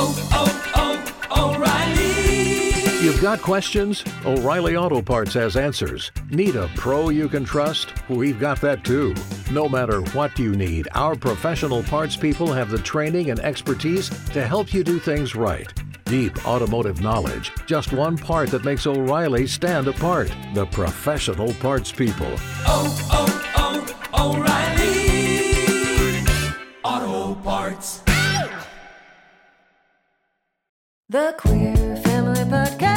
You've got questions? O'Reilly Auto Parts has answers. Need a pro you can trust? We've got that too. No matter what you need, our professional parts people have the training and expertise to help you do things right. Deep automotive knowledge, just one part that makes O'Reilly stand apart. The professional parts people. O'Reilly Auto Parts. The Queer Family Podcast.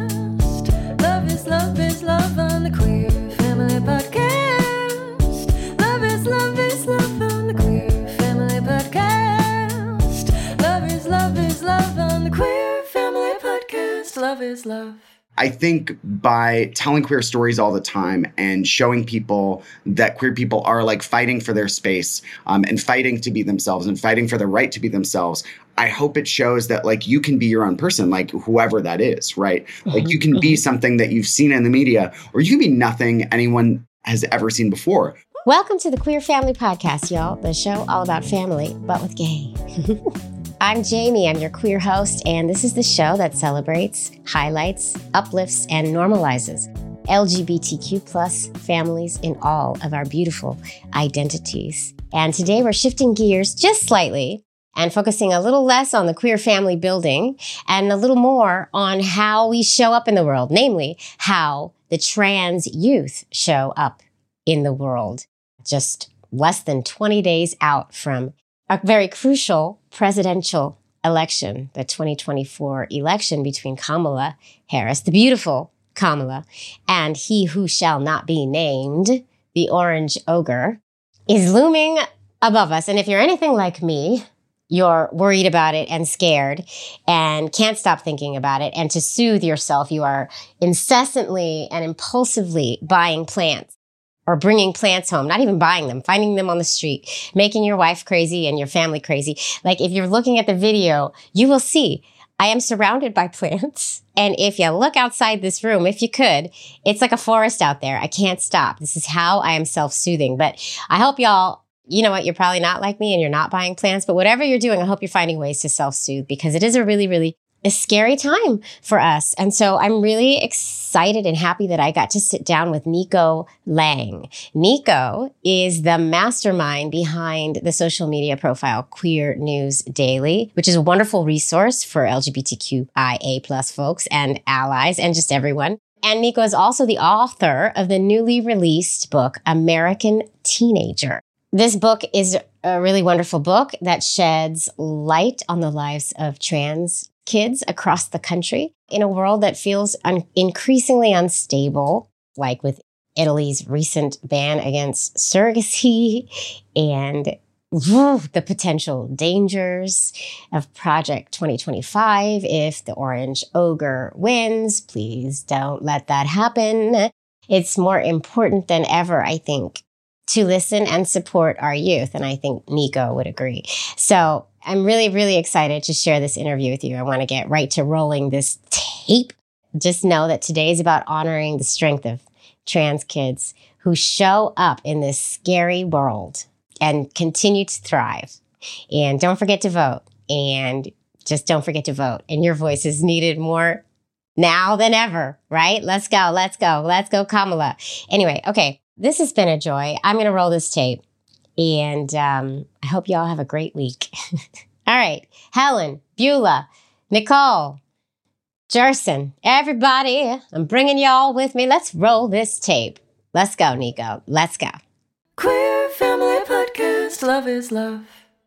Love is love on the Queer Family Podcast. Love is love on the Queer Family Podcast. Love is love on the Queer Family Podcast. Love is love. I think by telling queer stories all the time and showing people that queer people are like fighting for their space and fighting to be themselves and fighting for the right to be themselves, I hope it shows that like you can be your own person, like whoever that is, right? Like you can be something that you've seen in the media, or you can be nothing anyone has ever seen before. Welcome to the Queer Family Podcast, y'all. The show all about family, but with gay. I'm Jamie, I'm your queer host, and this is the show that celebrates, highlights, uplifts, and normalizes LGBTQ plus families in all of our beautiful identities. And today we're shifting gears just slightly and focusing a little less on the queer family building and a little more on how we show up in the world, namely how the trans youth show up in the world. Just less than 20 days out from a very crucial presidential election, the 2024 election between Kamala Harris, the beautiful Kamala, and he who shall not be named, the orange ogre, is looming above us. And if you're anything like me, you're worried about it and scared and can't stop thinking about it. And to soothe yourself, you are incessantly and impulsively buying plants. Or bringing plants home, not even buying them, finding them on the street, making your wife crazy and your family crazy. Like if you're looking at the video, you will see I am surrounded by plants. And if you look outside this room, if you could, it's like a forest out there. I can't stop. This is how I am self-soothing. But I hope y'all, you know what, you're probably not like me and you're not buying plants, but whatever you're doing, I hope you're finding ways to self-soothe because it is a really a scary time for us. And so I'm really excited and happy that I got to sit down with Nico Lang. Nico is the mastermind behind the social media profile Queer News Daily, which is a wonderful resource for LGBTQIA plus folks and allies and just everyone. And Nico is also the author of the newly released book, American Teenager. This book is a really wonderful book that sheds light on the lives of trans kids across the country in a world that feels increasingly unstable, like with Italy's recent ban against surrogacy and the potential dangers of Project 2025. If the orange ogre wins, please don't let that happen. It's more important than ever, I think, to listen and support our youth. And I think Nico would agree. So I'm really excited to share this interview with you. I want to get right to rolling this tape. Just know that today is about honoring the strength of trans kids who show up in this scary world and continue to thrive. And don't forget to vote. And just don't forget to vote. And your voice is needed more now than ever, right? Let's go, Kamala. Anyway, okay. This has been a joy. I'm going to roll this tape. And I hope y'all have a great week. All right. Helen, Beulah, Nicole, Jerson, everybody, I'm bringing y'all with me. Let's roll this tape. Let's go, Nico. Let's go. Queer Family Podcast. Love is love.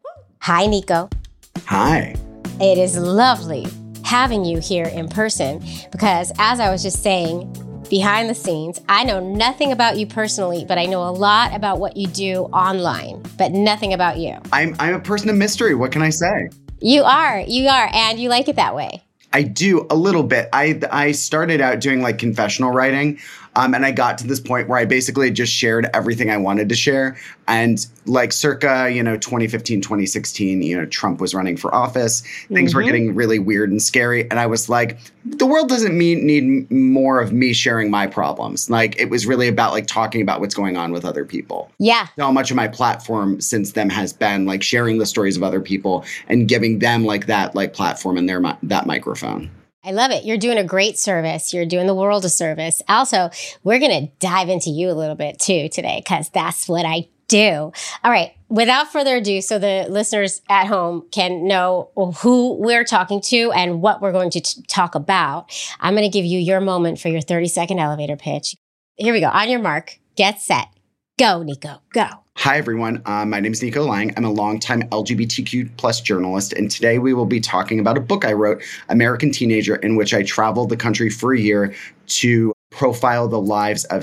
Hi, Nico. Hi. It is lovely having you here in person because, as I was just saying, behind the scenes, I know nothing about you personally, but I know a lot about what you do online, but nothing about you. I'm a person of mystery. What can I say? You are, and you like it that way. I do a little bit. I started out doing like confessional writing, And I got to this point where I basically just shared everything I wanted to share. And like circa, 2015, 2016, Trump was running for office. Things were getting really weird and scary. And I was like, the world doesn't need more of me sharing my problems. Like, it was really about like talking about what's going on with other people. Yeah. So much of my platform since then has been like sharing the stories of other people and giving them like that like platform and that microphone. I love it. You're doing a great service. You're doing the world a service. Also, we're going to dive into you a little bit too today, because that's what I do. All right. Without further ado, so the listeners at home can know who we're talking to and what we're going to talk about, I'm going to give you your moment for your 30-second elevator pitch. Here we go. On your mark, get set. Go, Nico. Go. Hi, everyone. My name is Nico Lang. I'm a longtime LGBTQ plus journalist, and today we will be talking about a book I wrote, American Teenager, in which I traveled the country for a year to profile the lives of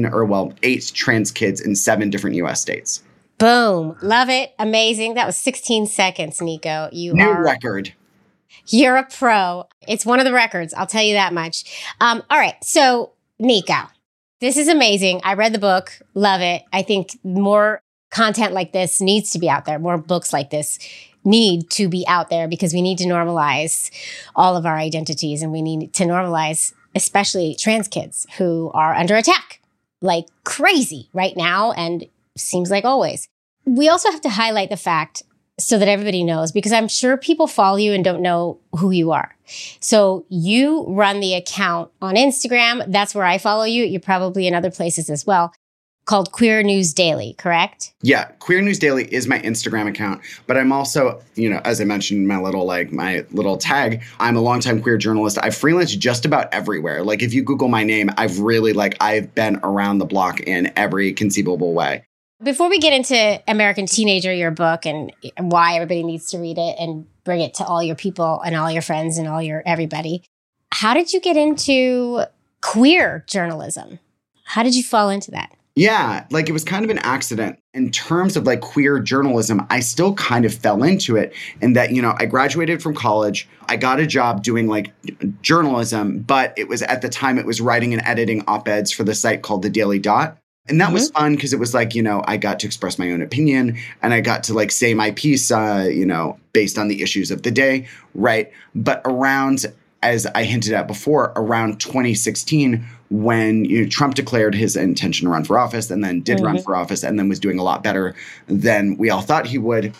8 trans kids in 7 different U.S. states. Boom. Love it. Amazing. That was 16 seconds, Nico. New record. You're a pro. It's one of the records. I'll tell you that much. All right. So, Nico, this is amazing. I read the book. Love it. I think more content like this needs to be out there. More books like this need to be out there because we need to normalize all of our identities, and we need to normalize especially trans kids who are under attack like crazy right now and seems like always. We also have to highlight the fact so that everybody knows, because I'm sure people follow you and don't know who you are. So you run the account on Instagram. That's where I follow you. You're probably in other places as well, called Queer News Daily, correct? Yeah, Queer News Daily is my Instagram account, but I'm also, as I mentioned, my little tag, I'm a longtime queer journalist. I've freelanced just about everywhere. Like, if you Google my name, I've been around the block in every conceivable way. Before we get into American Teenager, your book, and why everybody needs to read it and bring it to all your people and all your friends and all your everybody, how did you get into queer journalism? How did you fall into that? Yeah, it was kind of an accident. In terms of queer journalism, I still kind of fell into it in that, I graduated from college. I got a job doing journalism, but it was at the time it was writing and editing op-eds for the site called The Daily Dot. And that was fun because it was I got to express my own opinion and I got to say my piece, based on the issues of the day. Right. But around, as I hinted at before, around 2016, when Trump declared his intention to run for office and then did run for office and then was doing a lot better than we all thought he would.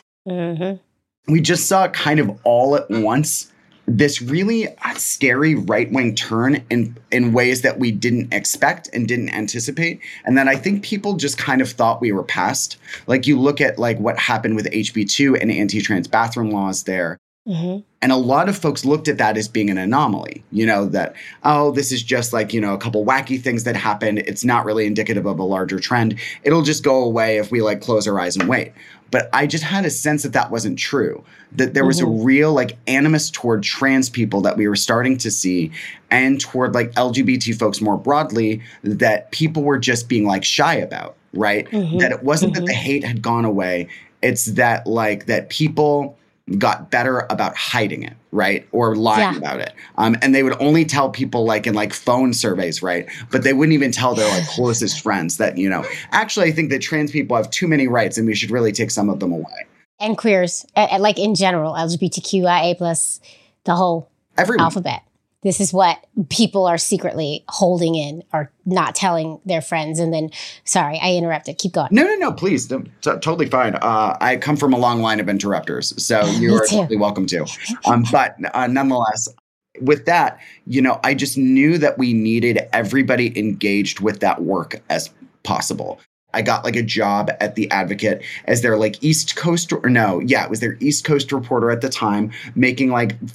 We just saw kind of all at once this really scary right-wing turn in ways that we didn't expect and didn't anticipate. And then I think people just kind of thought we were past. You look at what happened with HB2 and anti-trans bathroom laws there. And a lot of folks looked at that as being an anomaly, that, this is just a couple wacky things that happened. It's not really indicative of a larger trend. It'll just go away if we close our eyes and wait. But I just had a sense that wasn't true, that there was a real animus toward trans people that we were starting to see, and toward LGBT folks more broadly, that people were just being shy about, right? That it wasn't that the hate had gone away. It's that that people got better about hiding it, right? Or lying about it. And they would only tell people in phone surveys, right? But they wouldn't even tell their closest friends that, actually I think that trans people have too many rights and we should really take some of them away. And queers, in general, LGBTQIA+, the whole alphabet. This is what people are secretly holding in or not telling their friends. And then, sorry, I interrupted. Keep going. No, please. Totally fine. I come from a long line of interrupters, so you are totally welcome to. But nonetheless, with that, I just knew that we needed everybody engaged with that work as possible. I got a job at The Advocate as their East Coast, it was their East Coast reporter at the time, making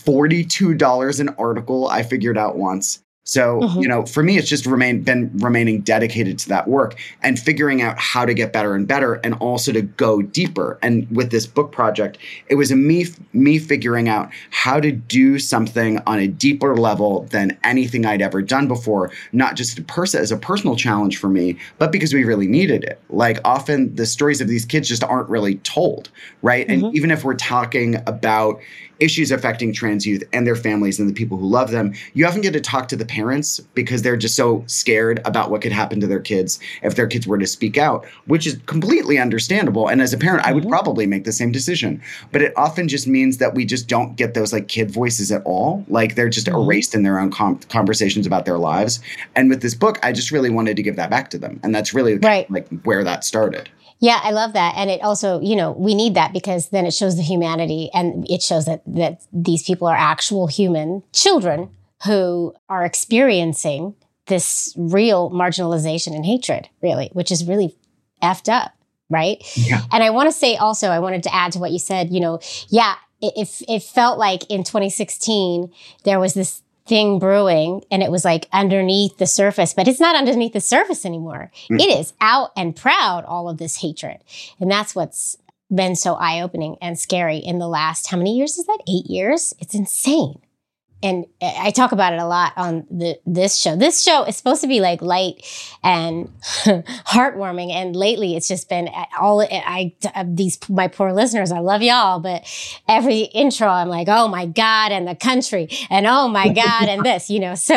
$42 an article, I figured out once. So, for me, it's just been remaining dedicated to that work and figuring out how to get better and better and also to go deeper. And with this book project, it was me figuring out how to do something on a deeper level than anything I'd ever done before, not just as a personal challenge for me, but because we really needed it. Often the stories of these kids just aren't really told, right? And even if we're talking about, issues affecting trans youth and their families and the people who love them, you often get to talk to the parents because they're just so scared about what could happen to their kids if their kids were to speak out, which is completely understandable. And as a parent, I would probably make the same decision. But it often just means that we just don't get those like kid voices at all. Like they're just erased in their own conversations about their lives. And with this book, I just really wanted to give that back to them. And that's really like where that started. Yeah, I love that. And it also, we need that because then it shows the humanity and it shows that these people are actual human children who are experiencing this real marginalization and hatred, really, which is really effed up, right? Yeah. And I want to say also, I wanted to add to what you said, it felt like in 2016, there was this thing brewing and it was like underneath the surface, but it's not underneath the surface anymore. It is out and proud, all of this hatred. And that's what's been so eye-opening and scary in the last, how many years is that? 8 years? It's insane. And I talk about it a lot on this show. This show is supposed to be like light and heartwarming. And lately it's just been my poor listeners, I love y'all, but every intro I'm like, oh my God, and the country, and oh my God, and this, so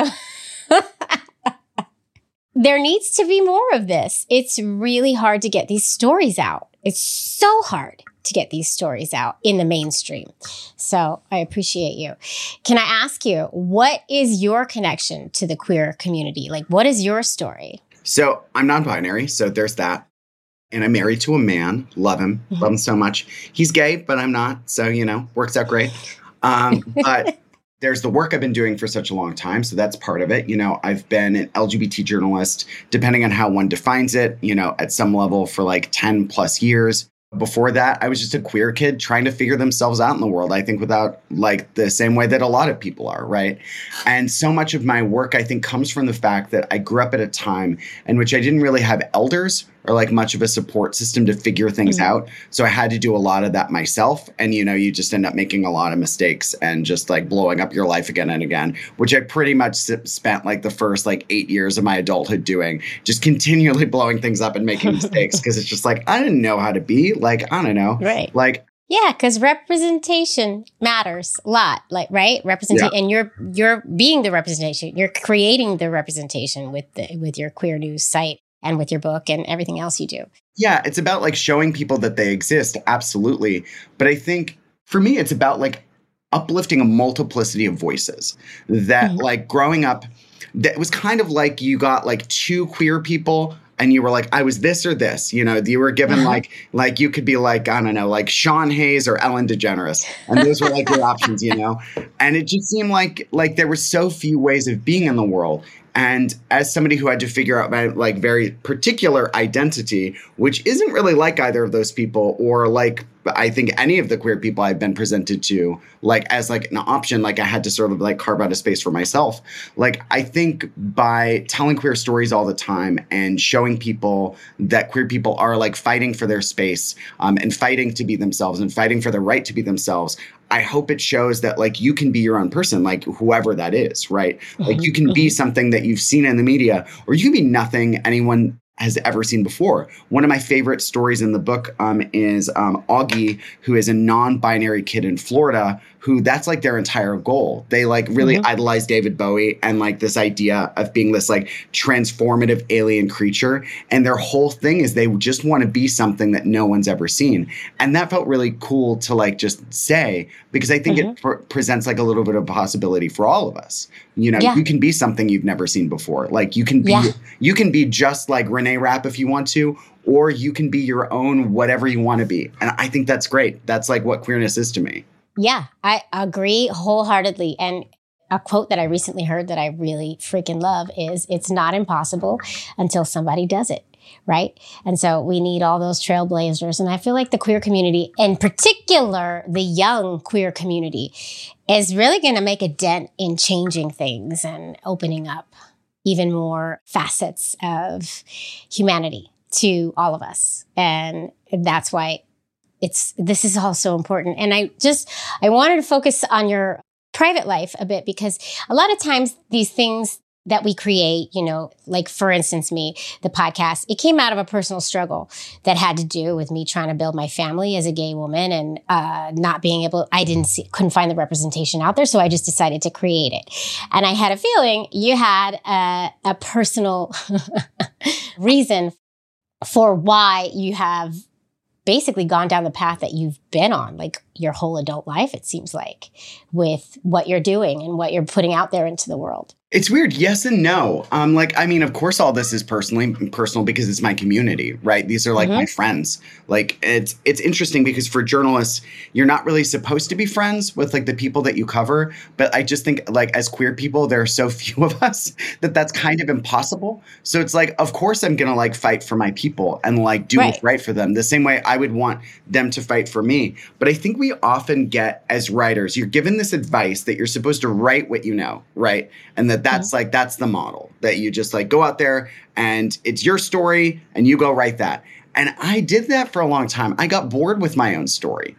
there needs to be more of this. It's really hard to get these stories out. It's so hard to get these stories out in the mainstream. So I appreciate you. Can I ask you, what is your connection to the queer community? Like, what is your story? So I'm non-binary, so there's that. And I'm married to a man. Love him. Love him so much. He's gay, but I'm not. So, works out great. But there's the work I've been doing for such a long time. So that's part of it. I've been an LGBT journalist, depending on how one defines it, at some level for like 10 plus years. Before that, I was just a queer kid trying to figure themselves out in the world, I think without like the same way that a lot of people are, right? And so much of my work, I think, comes from the fact that I grew up at a time in which I didn't really have elders or like much of a support system to figure things out. So I had to do a lot of that myself. And, you just end up making a lot of mistakes and just like blowing up your life again and again, which I pretty much spent like the first like 8 years of my adulthood doing, just continually blowing things up and making mistakes. Cause it's just like, I didn't know how to be like, I don't know. Right. Like, yeah, because representation matters a lot, like, right? Representation, and you're being the representation. You're creating the representation with your queer news site and with your book and everything else you do. Yeah, it's about like showing people that they exist. Absolutely. But I think for me, it's about like uplifting a multiplicity of voices that like growing up, that was kind of like you got like two queer people and you were like, I was this or this, you were given like you could be like, I don't know, like Sean Hayes or Ellen DeGeneres. And those were like your options, and it just seemed like there were so few ways of being in the world. And as somebody who had to figure out my like very particular identity, which isn't really like either of those people or like I think any of the queer people I've been presented to, like as like an option, like I had to sort of like carve out a space for myself. Like I think by telling queer stories all the time and showing people that queer people are like fighting for their space and fighting to be themselves and fighting for the right to be themselves, I hope it shows that like you can be your own person, like whoever that is, right? Like you can be something that you've seen in the media, or you can be nothing anyone has ever seen before. One of my favorite stories in the book is Augie, who is a non-binary kid in Florida, who that's like their entire goal. They like really idolize David Bowie and like this idea of being this like transformative alien creature. And their whole thing is they just want to be something that no one's ever seen. And that felt really cool to like just say, because I think it presents like a little bit of possibility for all of us. You can be something you've never seen before. Like you can be just like Renee Rapp if you want to, or you can be your own whatever you want to be. And I think that's great. That's like what queerness is to me. Yeah, I agree wholeheartedly. And a quote that I recently heard that I really freaking love is, it's not impossible until somebody does it, right? And so we need all those trailblazers. And I feel like the queer community, in particular, the young queer community, is really going to make a dent in changing things and opening up even more facets of humanity to all of us. And that's why this is all so important. And I wanted to focus on your private life a bit, because a lot of times these things that we create, like for instance, me, the podcast, it came out of a personal struggle that had to do with me trying to build my family as a gay woman and not being able, couldn't find the representation out there. So I just decided to create it. And I had a feeling you had a personal reason for why you have basically gone down the path that you've been on, like your whole adult life, it seems like, with what you're doing and what you're putting out there into the world. It's weird. Yes and no. Of course, all this is personal because it's my community, right? These are like my friends. Like it's interesting because for journalists, you're not really supposed to be friends with like the people that you cover. But I just think like as queer people, there are so few of us that that's kind of impossible. So it's like, of course, I'm going to like fight for my people and like do what's right for them the same way I would want them to fight for me. But I think we often get as writers, you're given this advice that you're supposed to write what you know, right? And that's like, that's the model that you just like go out there and it's your story and you go write that. And I did that for a long time. I got bored with my own story,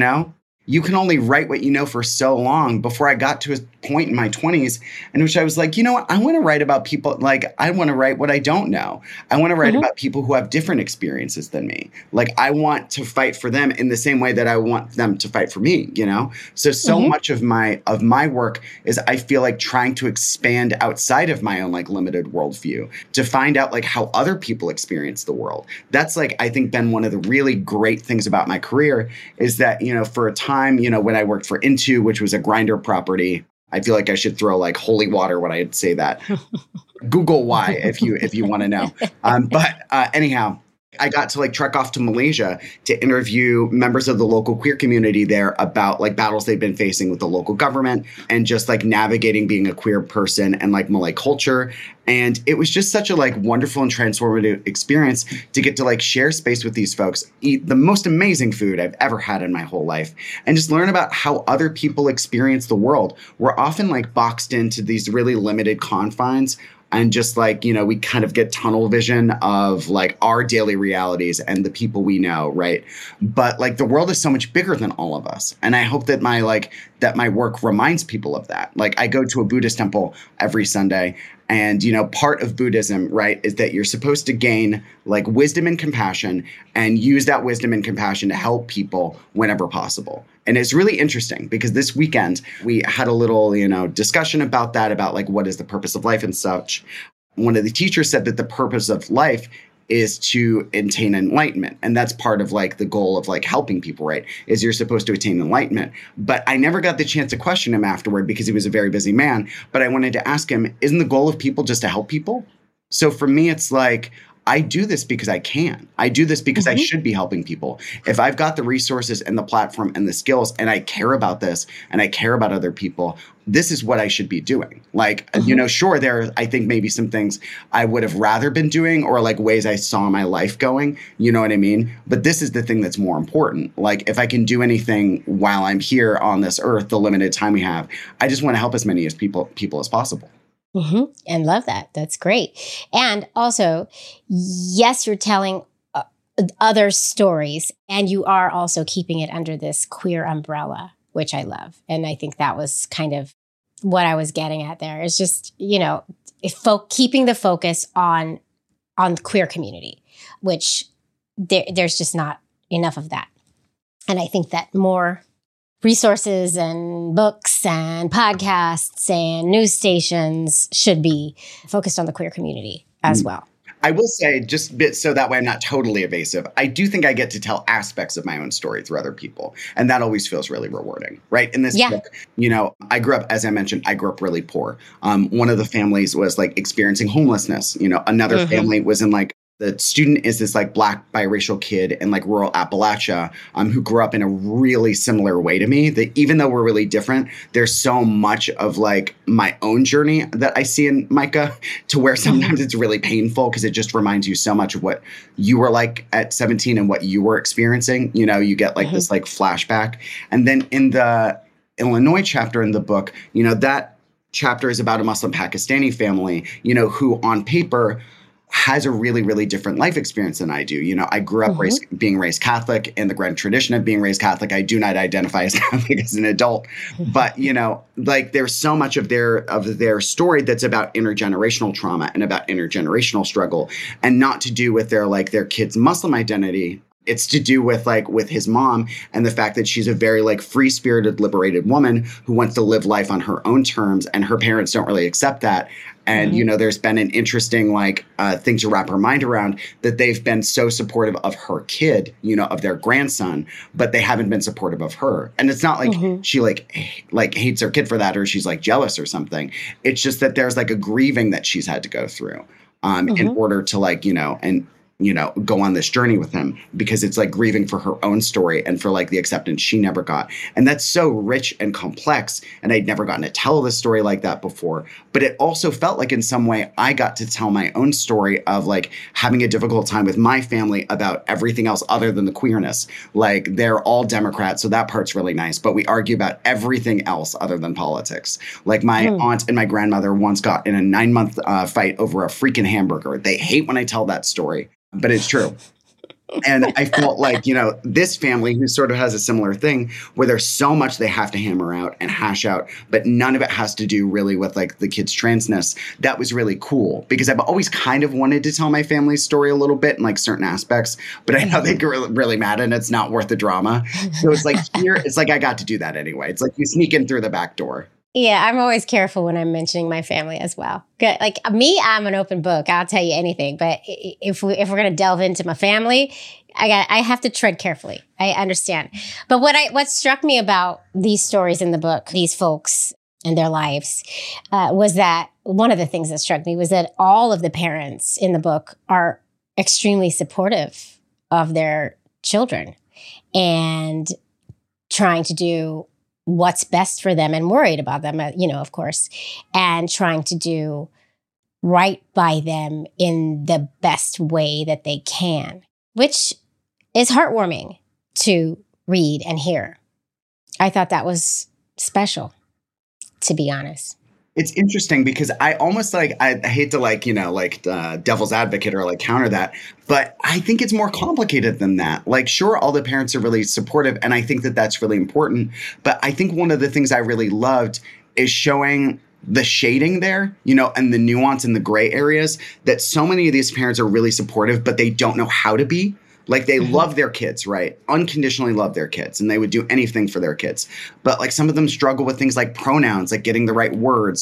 You can only write what you know for so long before I got to a point in my 20s in which I was like, you know what? I want to write about people. Like, I want to write what I don't know. I want to write about people who have different experiences than me. Like, I want to fight for them in the same way that I want them to fight for me, So much of my work is I feel like trying to expand outside of my own like limited worldview to find out like how other people experience the world. That's like, I think been one of the really great things about my career is that, for a time, when I worked for Into, which was a Grindr property, I feel like I should throw like holy water when I say that. Google why if you want to know. Anyhow, I got to like trek off to Malaysia to interview members of the local queer community there about like battles they've been facing with the local government and just like navigating being a queer person and like Malay culture. And it was just such a like wonderful and transformative experience to get to like share space with these folks, eat the most amazing food I've ever had in my whole life, and just learn about how other people experience the world. We're often like boxed into these really limited confines. And just like, we kind of get tunnel vision of like our daily realities and the people we know, right? But like the world is so much bigger than all of us. And I hope that my work reminds people of that. Like I go to a Buddhist temple every Sunday. And, part of Buddhism, right, is that you're supposed to gain like wisdom and compassion and use that wisdom and compassion to help people whenever possible. And it's really interesting because this weekend we had a little, discussion about that, about like what is the purpose of life and such. One of the teachers said that the purpose of life is to attain enlightenment. And that's part of like the goal of like helping people, right? Is you're supposed to attain enlightenment. But I never got the chance to question him afterward because he was a very busy man. But I wanted to ask him, isn't the goal of people just to help people? So for me, it's like, I do this because I can. I do this because I should be helping people. If I've got the resources and the platform and the skills and I care about this and I care about other people, this is what I should be doing. Like, sure, there are, I think maybe some things I would have rather been doing or like ways I saw my life going, you know what I mean? But this is the thing that's more important. Like if I can do anything while I'm here on this earth, the limited time we have, I just want to help as many as people as possible. And love that. That's great. And also, yes, you're telling other stories and you are also keeping it under this queer umbrella, which I love. And I think that was kind of what I was getting at there. It's just, keeping the focus on the queer community, which there's just not enough of that. And I think that more resources and books and podcasts and news stations should be focused on the queer community as well. I will say, just so that way I'm not totally evasive, I do think I get to tell aspects of my own story through other people. And that always feels really rewarding, right? In this book, I grew up, as I mentioned, I grew up really poor. One of the families was like experiencing homelessness. Another family was in like, the student is this like Black biracial kid in like rural Appalachia who grew up in a really similar way to me, that even though we're really different, there's so much of like my own journey that I see in Micah to where sometimes it's really painful because it just reminds you so much of what you were like at 17 and what you were experiencing. You get like this like flashback. And then in the Illinois chapter in the book, that chapter is about a Muslim Pakistani family, who on paper has a really, really different life experience than I do. You know, I grew up being raised Catholic in the grand tradition of being raised Catholic. I do not identify as Catholic as an adult, but you know, like there's so much of their story that's about intergenerational trauma and about intergenerational struggle, and not to do with their kid's Muslim identity. It's to do with with his mom and the fact that she's a very free-spirited, liberated woman who wants to live life on her own terms, and her parents don't really accept that. And, you know, there's been an interesting thing to wrap her mind around, that they've been so supportive of her kid, you know, of their grandson, but they haven't been supportive of her. And it's not like she hates her kid for that, or she's jealous or something. It's just that there's a grieving that she's had to go through in order to go on this journey with him, because it's grieving for her own story and for the acceptance she never got. And that's so rich and complex. And I'd never gotten to tell this story like that before. But it also felt in some way I got to tell my own story of having a difficult time with my family about everything else other than the queerness. They're all Democrats, so that part's really nice. But we argue about everything else other than politics. My aunt and my grandmother once got in a 9-month fight over a freaking hamburger. They hate when I tell that story, but it's true. And I felt this family who sort of has a similar thing, where there's so much they have to hammer out and hash out, but none of it has to do really with the kid's transness. That was really cool, because I've always kind of wanted to tell my family's story a little bit in certain aspects, but I know they get really mad and it's not worth the drama. So it's here, it's I got to do that anyway. It's you sneak in through the back door. Yeah, I'm always careful when I'm mentioning my family as well. Me, I'm an open book. I'll tell you anything. But if we're going to delve into my family, I have to tread carefully. I understand. But what struck me about these stories in the book, these folks and their lives, was that one of the things that struck me was that all of the parents in the book are extremely supportive of their children and trying to do what's best for them and worried about them, of course, and trying to do right by them in the best way that they can, which is heartwarming to read and hear. I thought that was special, to be honest. It's interesting because I almost I hate to devil's advocate or counter that, but I think it's more complicated than that. Sure, all the parents are really supportive, and I think that that's really important. But I think one of the things I really loved is showing the shading there, and the nuance in the gray areas, that so many of these parents are really supportive, but they don't know how to be. They love their kids, right? Unconditionally love their kids, and they would do anything for their kids. But some of them struggle with things like pronouns, getting the right words,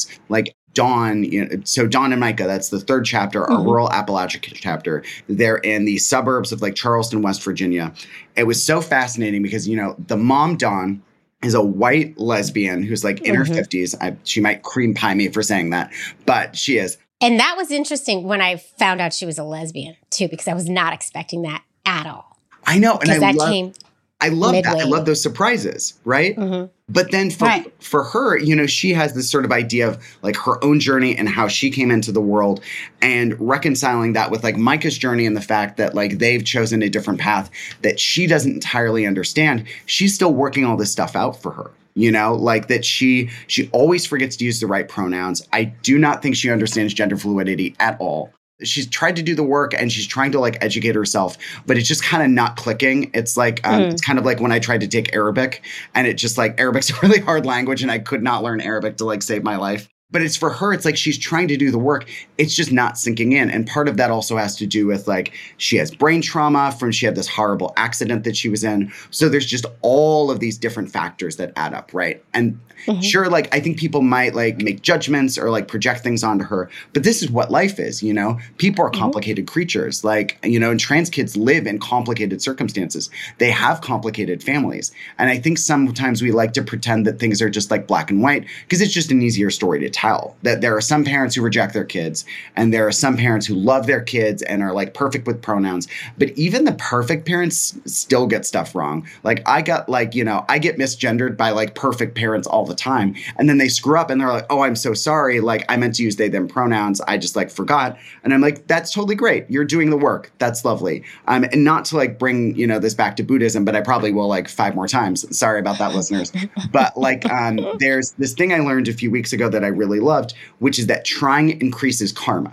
Dawn. So Dawn and Micah, that's the third chapter, our rural Appalachia chapter. They're in the suburbs of Charleston, West Virginia. It was so fascinating because, the mom, Dawn, is a white lesbian who's in her 50s. She might cream pie me for saying that, but she is. And that was interesting when I found out she was a lesbian too, because I was not expecting that at all. I know. And I love midway. that. I love those surprises, right? But then for her, she has this sort of idea of her own journey and how she came into the world, and reconciling that with Micah's journey and the fact that they've chosen a different path that she doesn't entirely understand. She's still working all this stuff out for her. That she always forgets to use the right pronouns. I do not think she understands gender fluidity at all. She's tried to do the work and she's trying to educate herself, but it's just kind of not clicking. It's it's kind of like when I tried to take Arabic, and it just Arabic's a really hard language and I could not learn Arabic to save my life. But it's for her, it's she's trying to do the work. It's just not sinking in. And part of that also has to do with she has brain trauma from she had this horrible accident that she was in. So there's just all of these different factors that add up, right? And sure, I think people might make judgments or project things onto her, but this is what life is, People are complicated creatures, and trans kids live in complicated circumstances. They have complicated families. And I think sometimes we like to pretend that things are just black and white, because it's just an easier story to tell. That there are some parents who reject their kids, and there are some parents who love their kids and are perfect with pronouns. But even the perfect parents still get stuff wrong. I got I get misgendered by perfect parents all the time, and then they screw up and they're oh, I'm so sorry, I meant to use they them pronouns, I just forgot. And I'm that's totally great, you're doing the work, that's lovely. And not to bring this back to Buddhism, but I probably will 5 more times, sorry about that, listeners. But there's this thing I learned a few weeks ago that I really loved, which is that trying increases karma.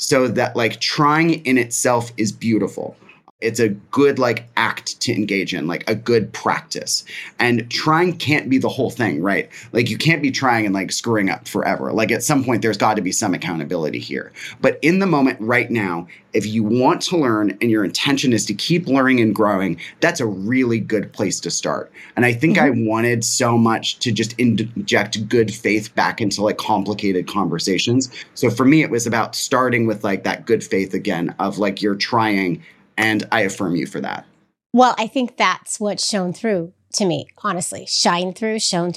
so that like trying in itself is beautiful. It's a good like act to engage in, like a good practice. And trying can't be the whole thing, right? Like you can't be trying and like screwing up forever. Like at some point, there's got to be some accountability here. But in the moment right now, if you want to learn and your intention is to keep learning and growing, that's a really good place to start. And I think I wanted so much to just inject good faith back into like complicated conversations. So for me, it was about starting with like that good faith again of like you're trying. And I affirm you for that. Well, I think that's what's shown through to me, honestly. Shown through.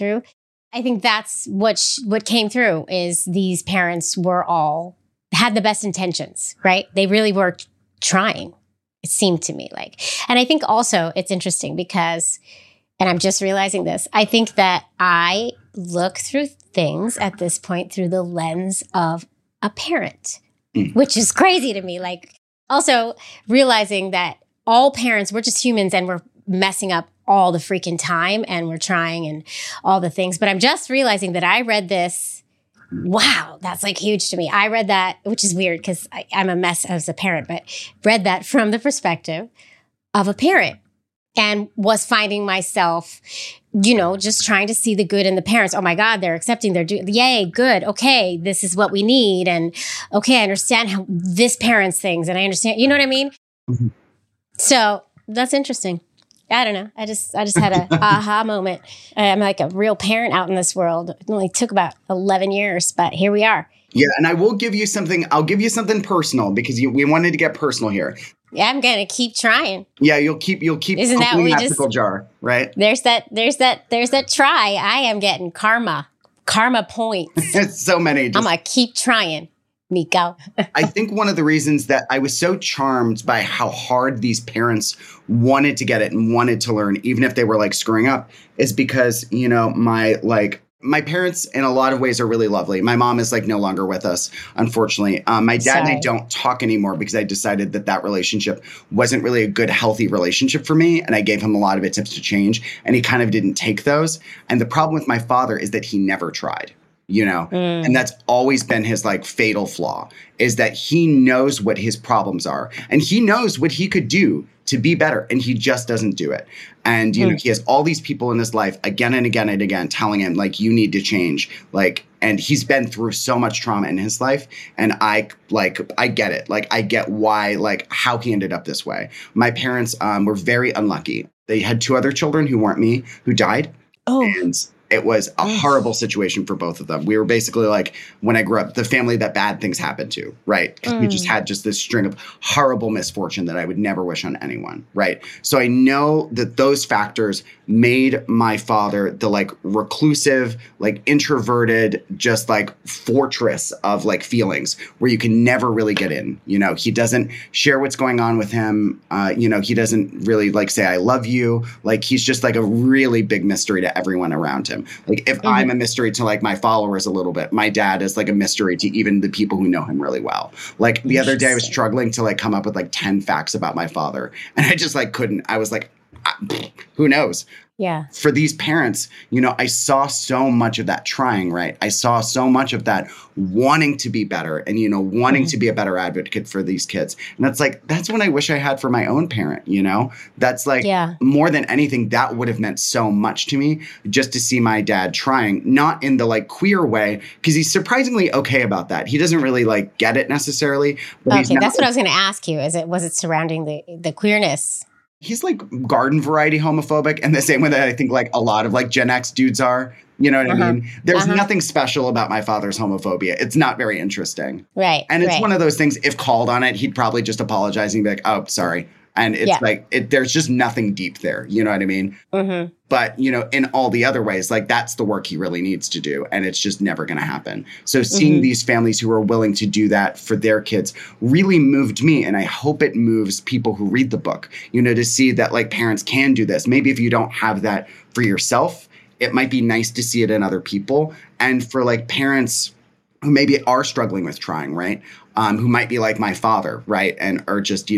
I think that's what came through is these parents were all, had the best intentions, right? They really were trying, it seemed to me like. And I think also it's interesting because, and I'm just realizing this, I think that I look through things at this point through the lens of a parent, which is crazy to me. Like, also realizing that all parents, we're just humans and we're messing up all the freaking time and we're trying and all the things. But I'm just realizing that I read this. Wow, that's like huge to me. I read that, which is weird because I'm a mess as a parent, but read that from the perspective of a parent and was finding myself, just trying to see the good in the parents. Oh my God, they're accepting, yay, good. Okay, this is what we need. And okay, I understand how this parents things and I understand, you know what I mean? Mm-hmm. So that's interesting. I don't know. I just had a aha moment. I'm like a real parent out in this world. It only took about 11 years, but here we are. Yeah. And I will give you something. I'll give you something personal because we wanted to get personal here. Yeah, I'm gonna keep trying. Yeah, you'll keep. Isn't that what we just? Pickle jar, right? There's that try. I am getting karma points. So many. I'm gonna keep trying, Miko. I think one of the reasons that I was so charmed by how hard these parents wanted to get it and wanted to learn, even if they were like screwing up, is because my parents in a lot of ways are really lovely. My mom is like no longer with us, unfortunately. My dad and I don't talk anymore because I decided that relationship wasn't really a good, healthy relationship for me. And I gave him a lot of tips to change and he kind of didn't take those. And the problem with my father is that he never tried. And that's always been his like fatal flaw is that he knows what his problems are and he knows what he could do to be better and he just doesn't do it. And, he has all these people in his life again and again and again telling him like, you need to change. Like, and he's been through so much trauma in his life. And I get it. Like, I get why, like how he ended up this way. My parents were very unlucky. They had 2 other children who weren't me, who died. Oh. And it was a horrible situation for both of them. We were basically like, when I grew up, the family that bad things happened to, right? Because we just had just this string of horrible misfortune that I would never wish on anyone, right? So I know that those factors made my father the like reclusive, like introverted, just like fortress of like feelings where you can never really get in. He doesn't share what's going on with him. He doesn't really like say, I love you. Like he's just like a really big mystery to everyone around him. Like if I'm a mystery to like my followers a little bit, my dad is like a mystery to even the people who know him really well. Like the other day I was struggling to like come up with like 10 facts about my father and I just like couldn't. I was like, who knows? Yeah. For these parents, I saw so much of that trying, right? I saw so much of that wanting to be better and, wanting to be a better advocate for these kids. And that's like, that's what I wish I had for my own parent, That's like more than anything, that would have meant so much to me just to see my dad trying, not in the like queer way, because he's surprisingly okay about that. He doesn't really like get it necessarily. But okay, that's what I was going to ask you. Was it surrounding the queerness? He's like garden variety homophobic in the same way that I think like a lot of like Gen X dudes are. You know what I mean? There's nothing special about my father's homophobia. It's not very interesting. Right. And it's one of those things, if called on it, he'd probably just apologize and be like, oh, sorry. And it's there's just nothing deep there. You know what I mean? Mm-hmm. But, in all the other ways, like that's the work he really needs to do. And it's just never going to happen. So seeing these families who are willing to do that for their kids really moved me. And I hope it moves people who read the book, to see that like parents can do this. Maybe if you don't have that for yourself, it might be nice to see it in other people. And for like parents who maybe are struggling with trying, right? Who might be like my father, right? And or just,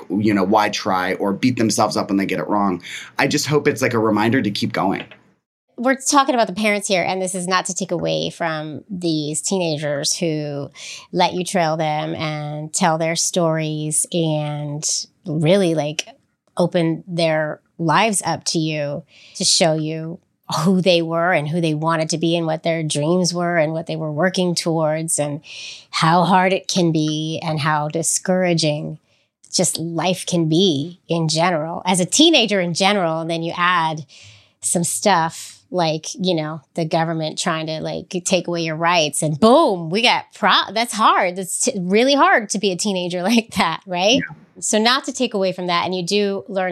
why try or beat themselves up when they get it wrong. I just hope it's like a reminder to keep going. we're talking about the parents here, and this is not to take away from these teenagers who let you trail them and tell their stories and really like open their lives up to you to show you who they were and who they wanted to be and what their dreams were and what they were working towards and how hard it can be and how discouraging just life can be in general as a teenager in general. And then you add some stuff like, you know, the government trying to like take away your rights and boom, we got that's hard. That's really hard to be a teenager like that. Right. Yeah. So not to take away from that. And you do learn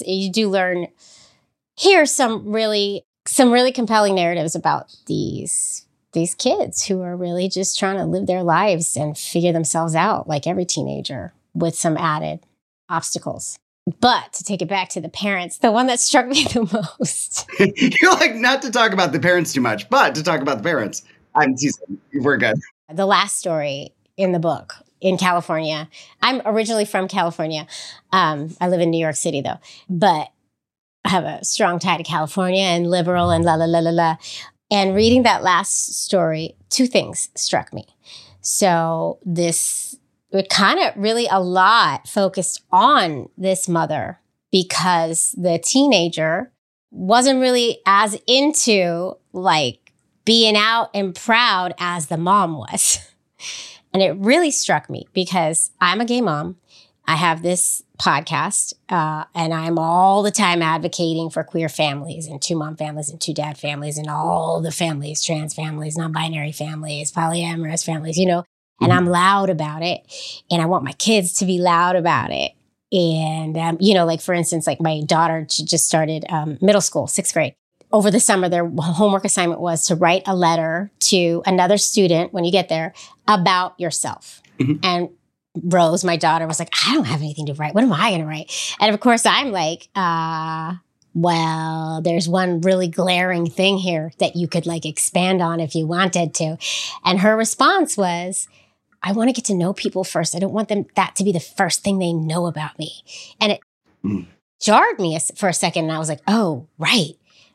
hear some really compelling narratives about these kids who are really just trying to live their lives and figure themselves out like every teenager with some added obstacles. But to take it back to the parents, the one that struck me the most. You're like, not to talk about the parents too much, but to talk about the parents. I'm teasing. We're good. The last story in the book in California. I'm originally from California. I live in New York City though, but I have a strong tie to California and liberal and la la la la la. And reading that last story, two things struck me. So it kind of really a lot focused on this mother because the teenager wasn't really as into like being out and proud as the mom was. And it really struck me because I'm a gay mom. I have this podcast and I'm all the time advocating for queer families and 2-mom families and 2-dad families and all the families, trans families, non-binary families, polyamorous families, you know. And I'm loud about it. And I want my kids to be loud about it. And, you know, like, for instance, like my daughter, she just started middle school, 6th grade. Over the summer, their homework assignment was to write a letter to another student when you get there about yourself. Mm-hmm. And Rose, my daughter, was like, I don't have anything to write. What am I going to write? And of course, I'm like, well, there's one really glaring thing here that you could like expand on if you wanted to. And her response was, I want to get to know people first. I don't want that to be the first thing they know about me. And it jarred me for a second. And I was like, oh, right.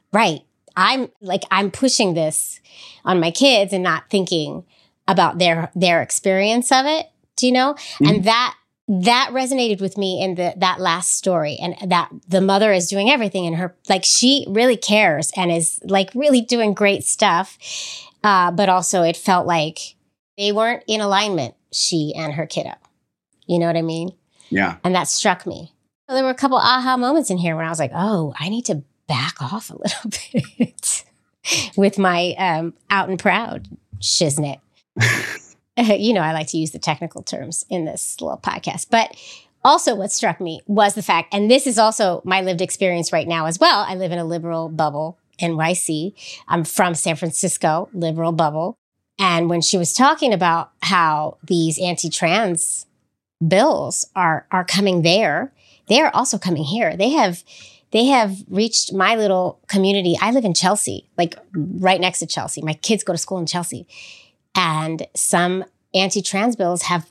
I'm pushing this on my kids and not thinking about their experience of it. Do you know? Mm-hmm. And that resonated with me in that last story, and that the mother is doing everything in her, like she really cares and is like really doing great stuff. But also it felt like they weren't in alignment, she and her kiddo. You know what I mean? Yeah. And that struck me. So there were a couple aha moments in here when I was like, oh, I need to back off a little bit with my out and proud shiznit. You know, I like to use the technical terms in this little podcast. But also what struck me was the fact, and this is also my lived experience right now as well. I live in a liberal bubble, NYC. I'm from San Francisco, liberal bubble. And when she was talking about how these anti-trans bills are coming there, they are also coming here. They have reached my little community. I live in Chelsea, like right next to Chelsea. My kids go to school in Chelsea. And some anti-trans bills have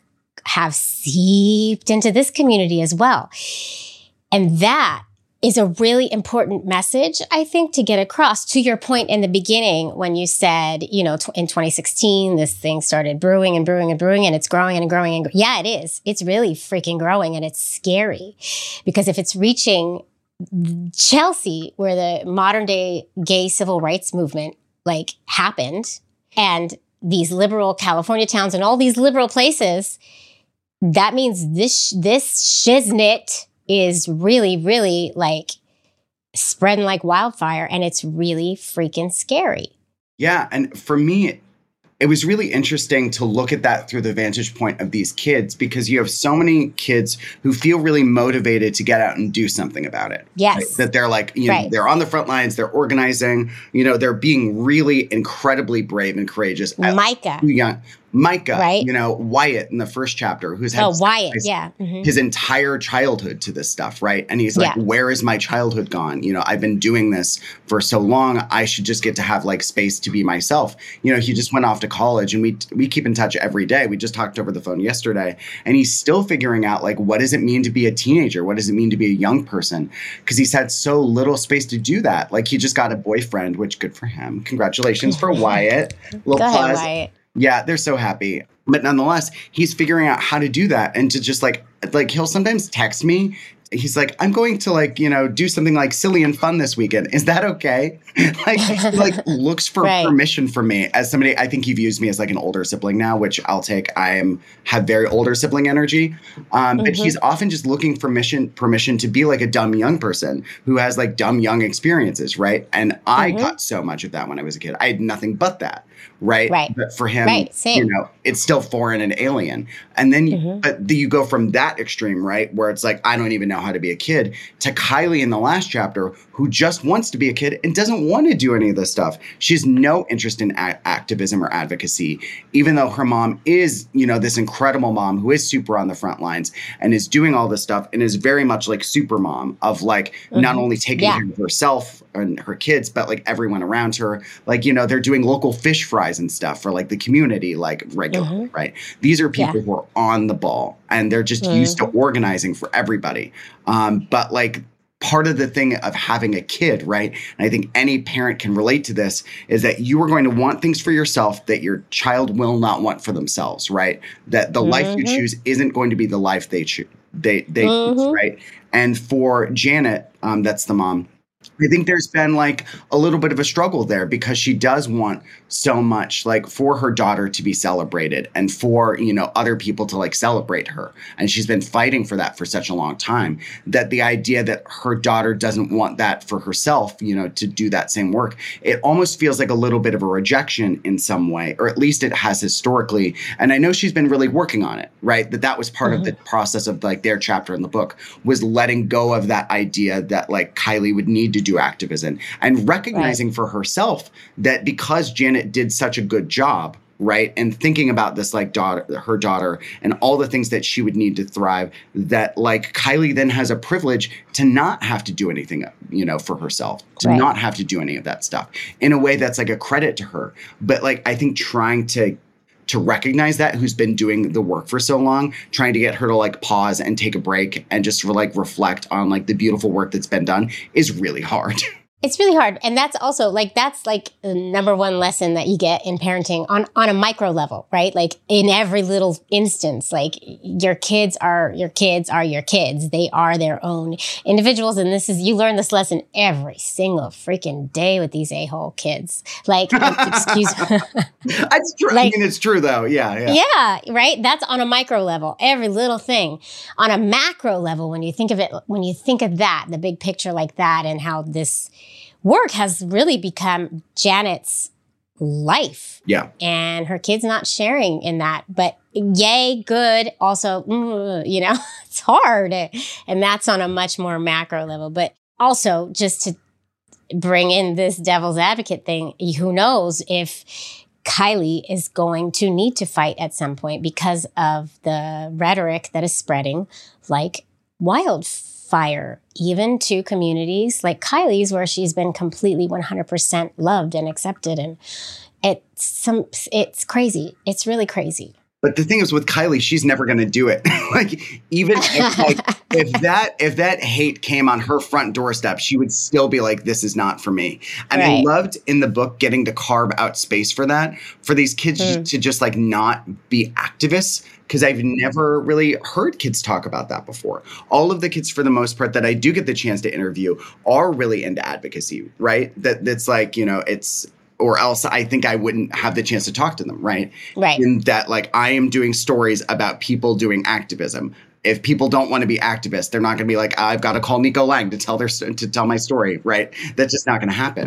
seeped into this community as well. And that is a really important message, I think, to get across. To your point in the beginning, when you said, you know, in 2016, this thing started brewing and brewing and brewing, and it's growing and growing. And yeah, it is. It's really freaking growing, and it's scary. Because if it's reaching Chelsea, where the modern day gay civil rights movement, like, happened, and these liberal California towns and all these liberal places, that means this shiznit is really, really like spreading like wildfire, and it's really freaking scary. Yeah. And for me, it was really interesting to look at that through the vantage point of these kids, because you have so many kids who feel really motivated to get out and do something about it. Yes. Right? That they're like, you know, they're on the front lines, they're organizing, you know, they're being really incredibly brave and courageous. Micah. Micah, Right. Wyatt in the first chapter, who's had Wyatt, his, yeah. Mhm. his entire childhood to this stuff, right? And he's like, Yeah. where is my childhood gone? I've been doing this for so long. I should just get to have like space to be myself. He just went off to college, and we keep in touch every day. We just talked over the phone yesterday, and he's still figuring out like, what does it mean to be a teenager? What does it mean to be a young person? Because he's had so little space to do that. Like, he just got a boyfriend, which good for him. Congratulations for Wyatt. Go ahead, Wyatt. Yeah, they're so happy. But nonetheless, he's figuring out how to do that, and to just like he'll sometimes text me. He's like, I'm going to do something like silly and fun this weekend. Is that okay? He looks for Right. permission from me as somebody. I think he views me as like an older sibling now, which I'll take. Have very older sibling energy. But he's often just looking for permission to be like a dumb young person who has like dumb young experiences. Right. And I got so much of that when I was a kid. I had nothing but that. Right. But for him, Same. it's still foreign and alien. And then but you go from that extreme, right, where it's like, I don't even know how to be a kid, to Kylie in the last chapter, who just wants to be a kid and doesn't want to do any of this stuff. She has no interest in activism or advocacy, even though her mom is, this incredible mom who is super on the front lines and is doing all this stuff and is very much like super mom of like not only taking care of herself and her kids, but like everyone around her. Like, they're doing local fish fries and stuff for like the community, like regularly, right? These are people who are on the ball, and they're just used to organizing for everybody. But like, part of the thing of having a kid, right? And I think any parent can relate to this, is that you are going to want things for yourself that your child will not want for themselves, right? That the life you choose isn't going to be the life they choose, choose, right? And for Janet, that's the mom, I think there's been like a little bit of a struggle there, because she does want so much like for her daughter to be celebrated and for, other people to like celebrate her. And she's been fighting for that for such a long time, that the idea that her daughter doesn't want that for herself, to do that same work, it almost feels like a little bit of a rejection in some way, or at least it has historically. And I know she's been really working on it, right? That was part of the process of like their chapter in the book, was letting go of that idea that like Kylie would need to do activism, and recognizing for herself that because Janet did such a good job, right, and thinking about this like her daughter and all the things that she would need to thrive, that like Kylie then has a privilege to not have to do anything, for herself, to not have to do any of that stuff in a way that's like a credit to her. But like, I think trying to recognize that, who's been doing the work for so long, trying to get her to like pause and take a break and just like reflect on like the beautiful work that's been done is really hard. It's really hard. And that's also that's the number one lesson that you get in parenting on a micro level, right? Like in every little instance, like your kids are your kids. They are their own individuals. And you learn this lesson every single freaking day with these a-hole kids. Like, excuse me. It's true. I mean, it's true though. Yeah. Yeah. Right. That's on a micro level, every little thing. On a macro level, when you think of that, the big picture like that, and how this work has really become Janet's life. Yeah. And her kid's not sharing in that, but yay, good. Also, it's hard. And that's on a much more macro level. But also, just to bring in this devil's advocate thing, who knows if Kylie is going to need to fight at some point because of the rhetoric that is spreading like wildfire, even to communities like Kylie's, where she's been completely 100% loved and accepted. And it's crazy. It's really crazy. But the thing is with Kylie, she's never going to do it. Like, even if that hate came on her front doorstep, she would still be like, this is not for me. And I loved in the book getting to carve out space for that, for these kids to just like not be activists. Because I've never really heard kids talk about that before. All of the kids, for the most part, that I do get the chance to interview are really into advocacy, right? That's like, it's, or else I think I wouldn't have the chance to talk to them, right? Right. In that, like, I am doing stories about people doing activism. If people don't want to be activists, they're not going to be like, I've got to call Nico Lang to tell my story, right? That's just not going to happen.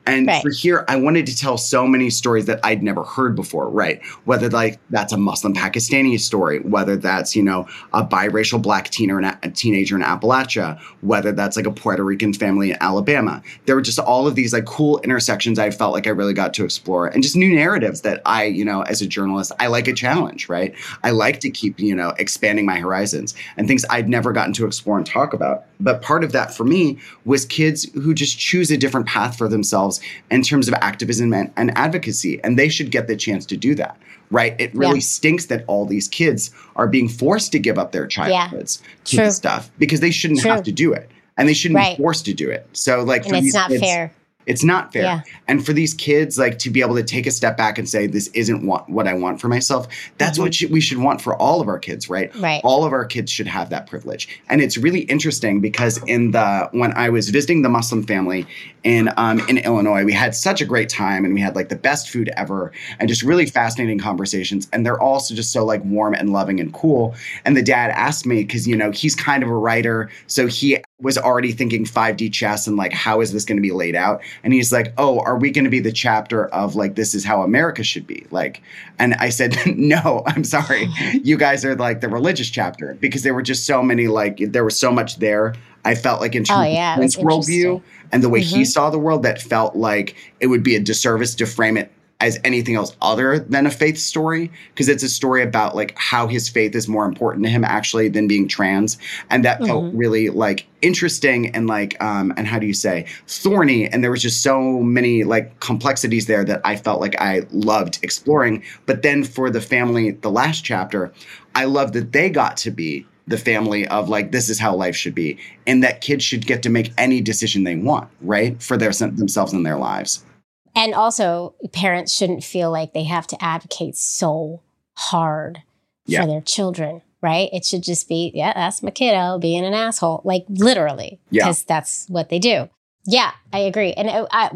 And Right. for here, I wanted to tell so many stories that I'd never heard before, right? Whether like that's a Muslim Pakistani story, whether that's, you know, a biracial black teenager in Appalachia, whether that's like a Puerto Rican family in Alabama. There were just all of these like cool intersections I felt like I really got to explore, and just new narratives that I, you know, as a journalist, I like a challenge, right? I like to keep, you know, expanding my horizons and things I'd never gotten to explore and talk about. But part of that for me was kids who just choose a different path for themselves in terms of activism and advocacy. And they should get the chance to do that, right? It really stinks that all these kids are being forced to give up their childhoods to True. this stuff because they shouldn't True. have to do it. And they shouldn't Right. be forced to do it. So like And for it's these not kids, fair. it's not fair. Yeah. And for these kids, like to be able to take a step back and say, this isn't what I want for myself. That's what we should want for all of our kids, right? Right. All of our kids should have that privilege. And it's really interesting because when I was visiting the Muslim family in Illinois, we had such a great time and we had like the best food ever and just really fascinating conversations. And they're also just so like warm and loving and cool. And the dad asked me, because, you know, he's kind of a writer. So he was already thinking 5D chess and like, how is this going to be laid out? And he's like, oh, are we going to be the chapter of like, this is how America should be? Like, and I said, no, I'm sorry. You guys are like the religious chapter, because there were just so many, like, there was so much there. I felt like in terms of his worldview and the way he saw the world, that felt like it would be a disservice to frame it as anything else other than a faith story, because it's a story about like how his faith is more important to him actually than being trans. And that felt really like interesting and like, and how do you say, thorny. And there was just so many like complexities there that I felt like I loved exploring. But then for the family, the last chapter, I loved that they got to be the family of like, this is how life should be. And that kids should get to make any decision they want, right? For themselves and their lives. And also, parents shouldn't feel like they have to advocate so hard for their children, right? It should just be, yeah, that's my kiddo being an asshole, like literally, because that's what they do. Yeah, I agree. And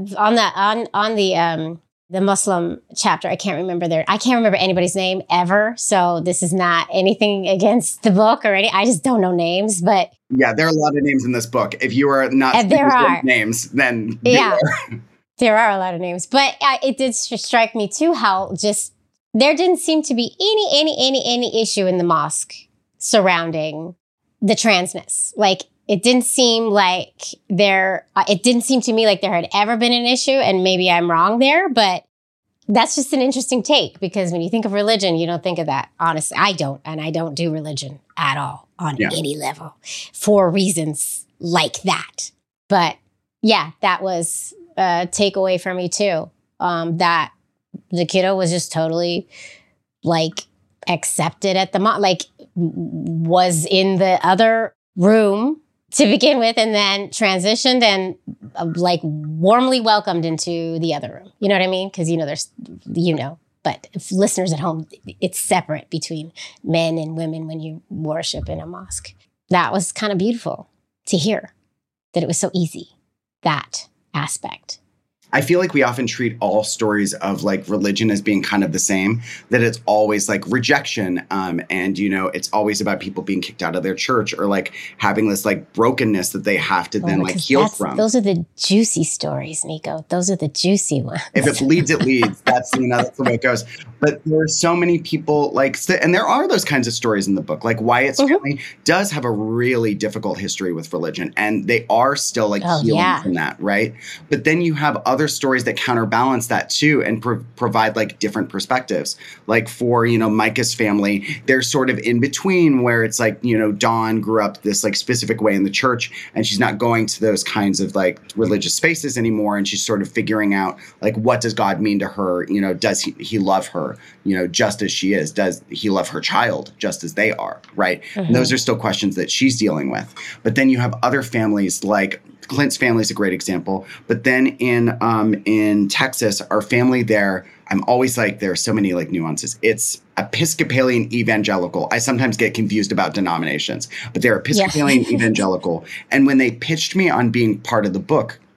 on the Muslim chapter, I can't remember anybody's name ever. So this is not anything against the book or I just don't know names, but yeah, there are a lot of names in this book. If you are not names, then there are a lot of names, but it did strike me too how just there didn't seem to be any issue in the mosque surrounding the transness. Like it didn't seem to me like there had ever been an issue, and maybe I'm wrong there, but that's just an interesting take, because when you think of religion, you don't think of that. Honestly, I don't, and I don't do religion at all on any level for reasons like that. But yeah, that was a takeaway for me too. That the kiddo was just totally like accepted at the like was in the other room to begin with, and then transitioned and like warmly welcomed into the other room. You know what I mean? Because but if listeners at home, it's separate between men and women when you worship in a mosque. That was kind of beautiful to hear that it was so easy, that aspect. I feel like we often treat all stories of like religion as being kind of the same, that it's always like rejection. And, it's always about people being kicked out of their church or like having this like brokenness that they have to then like heal from. Those are the juicy stories, Nico. Those are the juicy ones. If it bleeds, it leads. That's the way it goes. But there are so many people and there are those kinds of stories in the book. Like Wyatt's family does have a really difficult history with religion, and they are still like healing from that, right? But then you have other stories that counterbalance that too and provide like different perspectives. Like for, Micah's family, they're sort of in between where it's like, Dawn grew up this like specific way in the church and she's not going to those kinds of like religious spaces anymore. And she's sort of figuring out like, what does God mean to her? Does he love her, just as she is? Does he love her child just as they are? Right. And those are still questions that she's dealing with. But then you have other families like Clint's family is a great example. But then in Texas, our family there, I'm always like, there are so many like nuances. It's Episcopalian evangelical. I sometimes get confused about denominations, but they're Episcopalian evangelical. And when they pitched me on being part of the book,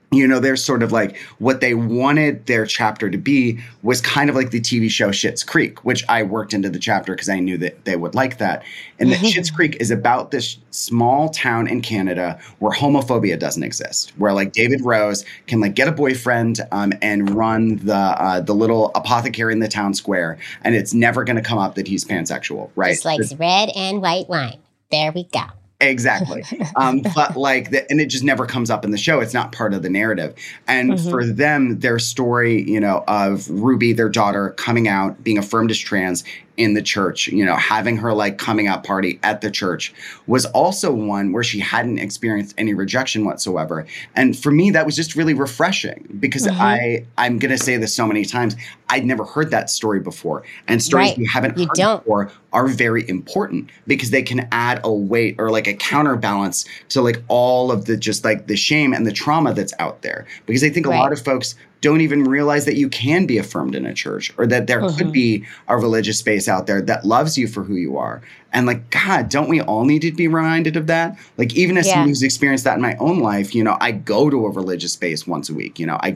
They're sort of like what they wanted their chapter to be was kind of like the TV show Schitt's Creek, which I worked into the chapter because I knew that they would like that. And that Schitt's Creek is about this small town in Canada where homophobia doesn't exist, where like David Rose can like get a boyfriend and run the little apothecary in the town square, and it's never going to come up that he's pansexual, right? Just likes red and white wine. There we go. Exactly. But like, and it just never comes up in the show. It's not part of the narrative. And for them, their story, of Ruby, their daughter, coming out, being affirmed as trans in the church, having her like coming out party at the church was also one where she hadn't experienced any rejection whatsoever. And for me, that was just really refreshing because I'm going to say this so many times. I'd never heard that story before. And stories we haven't heard before are very important because they can add a weight or like a counterbalance to like all of the just like the shame and the trauma that's out there. Because I think a lot of folks don't even realize that you can be affirmed in a church or that there could be a religious space out there that loves you for who you are. And like, God, don't we all need to be reminded of that? Like, even as someone who's experienced that in my own life, I go to a religious space once a week. I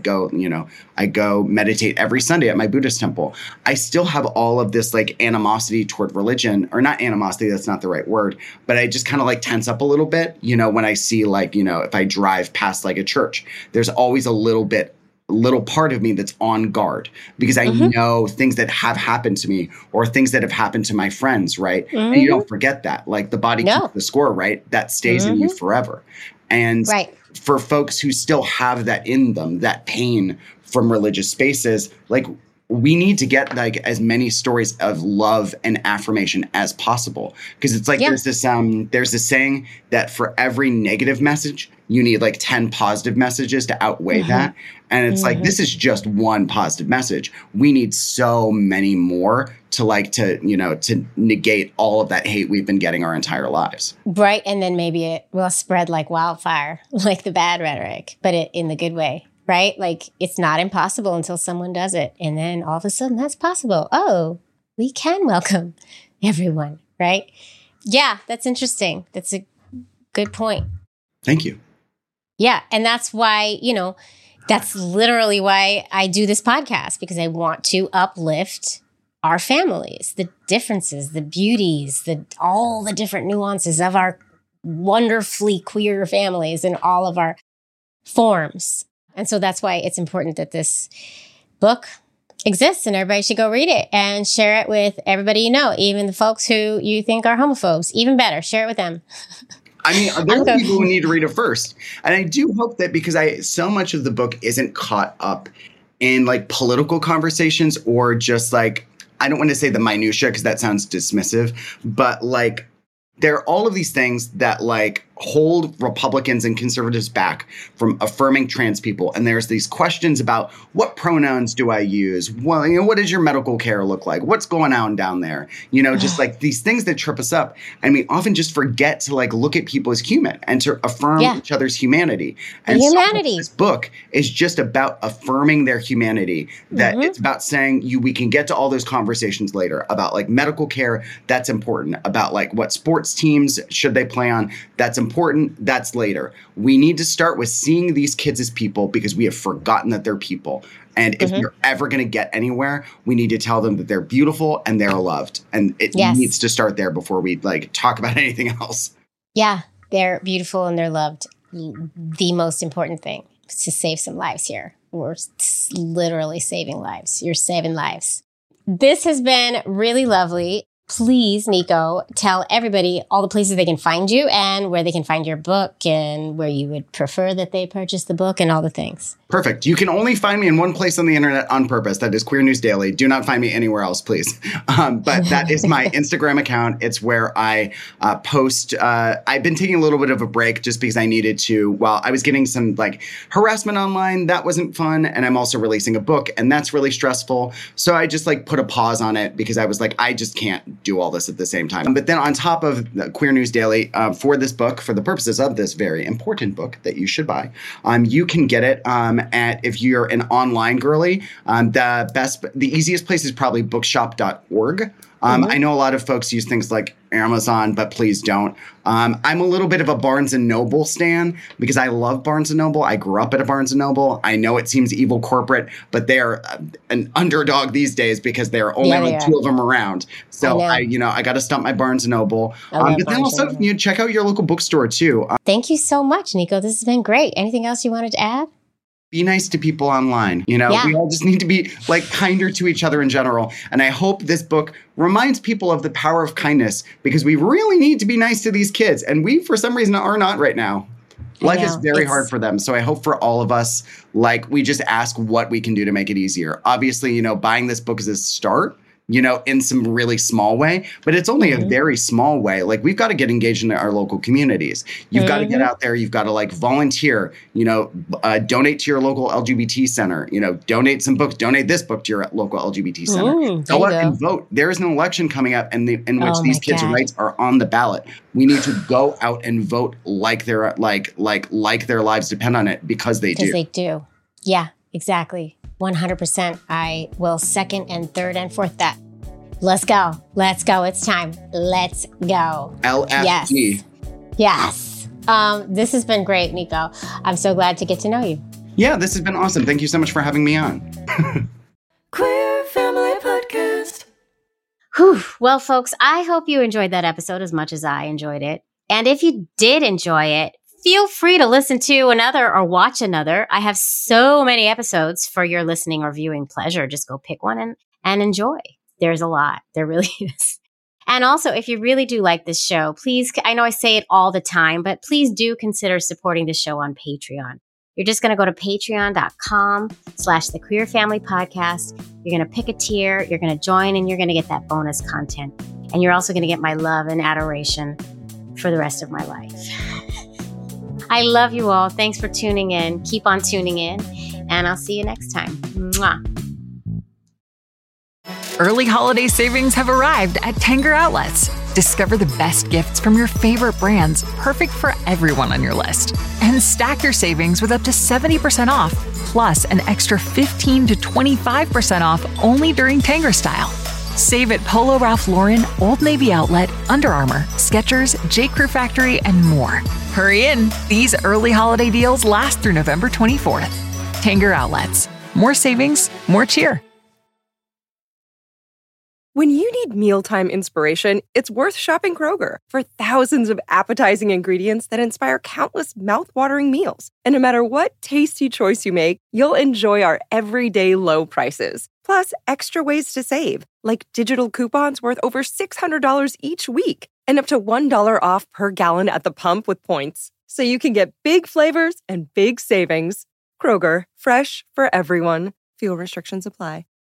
go meditate every Sunday at my Buddhist temple. I still have all of this like animosity toward religion, or not animosity, that's not the right word, but I just kind of like tense up a little bit, when I see like, if I drive past like a church, there's always a little part of me that's on guard because I know things that have happened to me or things that have happened to my friends, right? And you don't forget that. Like the body keeps the score, right? That stays in you forever. And for folks who still have that in them, that pain from religious spaces, like we need to get like as many stories of love and affirmation as possible. Because it's like there's this saying that for every negative message, you need like 10 positive messages to outweigh that. And it's like, this is just one positive message. We need so many more to negate all of that hate we've been getting our entire lives. Right. And then maybe it will spread like wildfire, like the bad rhetoric, but in the good way. Right? Like it's not impossible until someone does it. And then all of a sudden that's possible. Oh, we can welcome everyone. Right? Yeah, that's interesting. That's a good point. Thank you. Yeah. And that's why, that's literally why I do this podcast, because I want to uplift our families, the differences, the beauties, all the different nuances of our wonderfully queer families and all of our forms. And so that's why it's important that this book exists and everybody should go read it and share it with everybody even the folks who you think are homophobes. Even better, share it with them. I mean, there are people who need to read it first. And I do hope that because so much of the book isn't caught up in like political conversations or just like, I don't want to say the minutia because that sounds dismissive, but like there are all of these things that like hold Republicans and conservatives back from affirming trans people. And there's these questions about what pronouns do I use? Well, what does your medical care look like? What's going on down there? Just like these things that trip us up. And we often just forget to like look at people as human and to affirm each other's humanity. And humanity. So this book is just about affirming their humanity, that it's about saying we can get to all those conversations later about like medical care. That's important. About like what sports teams should they play on? That's important. That's later. We need to start with seeing these kids as people because we have forgotten that they're people. And if you're ever going to get anywhere, we need to tell them that they're beautiful and they're loved. And it needs to start there before we like talk about anything else. Yeah, they're beautiful and they're loved. The most important thing is to save some lives here. We're literally saving lives. You're saving lives. This has been really lovely. Please, Nico, tell everybody all the places they can find you and where they can find your book and where you would prefer that they purchase the book and all the things. Perfect. You can only find me in one place on the internet on purpose. That is Queer News Daily. Do not find me anywhere else, please. But that is my Instagram account. It's where I post. I've been taking a little bit of a break just because I needed to. Well, I was getting some like harassment online. That wasn't fun. And I'm also releasing a book and that's really stressful. So I just like put a pause on it because I was like, I just can't do all this at the same time. But then on top of the Queer News Daily, for this book, for the purposes of this very important book that you should buy, you can get it if you're an online girly, the easiest place is probably bookshop.org. I know a lot of folks use things like Amazon, but please don't. I'm a little bit of a Barnes & Noble stan because I love Barnes & Noble. I grew up at a Barnes & Noble. I know it seems evil corporate, but they are an underdog these days because there are only two of them around. So I got to stump my Barnes & Noble. But then also check out your local bookstore too. Thank you so much, Nico. This has been great. Anything else you wanted to add? Be nice to people online. We all just need to be kinder to each other in general. And I hope this book reminds people of the power of kindness because we really need to be nice to these kids. And we, for some reason, are not right now. Life is very hard for them. So I hope for all of us, we just ask what we can do to make it easier. Obviously, buying this book is a start. In some really small way, but it's only a very small way. We've got to get engaged in our local communities. You've got to get out there. You've got to volunteer, donate to your local LGBT center, donate some books, donate this book to your local LGBT center. Go out and vote. There is an election coming up in which these kids' rights are on the ballot. We need to go out and vote like their lives depend on it because they do. Because they do. Yeah, exactly. 100%. I will second and third and fourth that. Let's go. Let's go. It's time. Let's go. LFG. Yes. This has been great, Nico. I'm so glad to get to know you. Yeah, this has been awesome. Thank you so much for having me on. Queer Family Podcast. Whew. Well, folks, I hope you enjoyed that episode as much as I enjoyed it. And if you did enjoy it, feel free to listen to another or watch another. I have so many episodes for your listening or viewing pleasure. Just go pick one and enjoy. There's a lot. There really is. And also, if you really do like this show, please, I know I say it all the time, but please do consider supporting the show on Patreon. You're just going to go to patreon.com/The Queer Family Podcast. You're going to pick a tier, you're going to join, and you're going to get that bonus content. And you're also going to get my love and adoration for the rest of my life. I love you all. Thanks for tuning in. Keep on tuning in, and I'll see you next time. Mwah. Early holiday savings have arrived at Tanger Outlets. Discover the best gifts from your favorite brands, perfect for everyone on your list. And stack your savings with up to 70% off, plus an extra 15 to 25% off only during Tanger Style. Save at Polo Ralph Lauren, Old Navy Outlet, Under Armour, Skechers, J. Crew Factory, and more. Hurry in. These early holiday deals last through November 24th. Tanger Outlets. More savings, more cheer. When you need mealtime inspiration, it's worth shopping Kroger for thousands of appetizing ingredients that inspire countless mouth-watering meals. And no matter what tasty choice you make, you'll enjoy our everyday low prices. Plus, extra ways to save, like digital coupons worth over $600 each week and up to $1 off per gallon at the pump with points. So you can get big flavors and big savings. Kroger, fresh for everyone. Fuel restrictions apply.